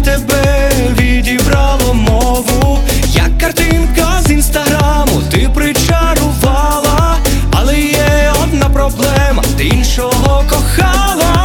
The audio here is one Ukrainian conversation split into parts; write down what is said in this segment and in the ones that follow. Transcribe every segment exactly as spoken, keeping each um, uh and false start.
тебе відібрало мову, як картинка з інстаграму, ти причарувала, але є одна проблема, ти іншого кохала.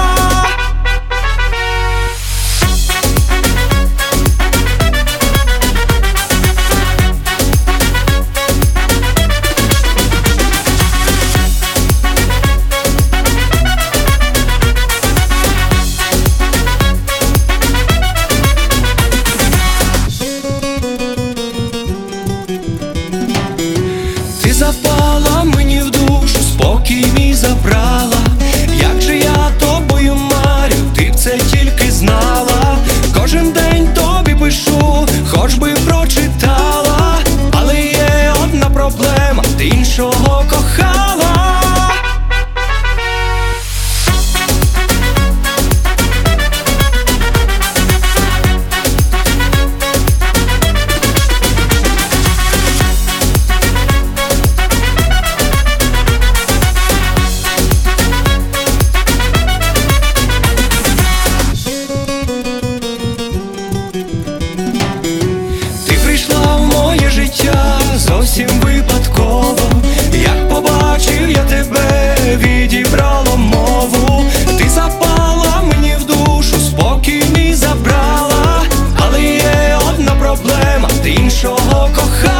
Ти запала мені в душу, спокій мій забрала. Як же я тобою марю, ти б це тільки знала. Кожен день тобі пишу, хоч би прочитала, але є одна проблема, ти іншого кохала. Зовсім випадково, як побачив я тебе, відібрало мову. Ти запала мені в душу, спокій мій забрала, але є одна проблема, ти іншого кохала.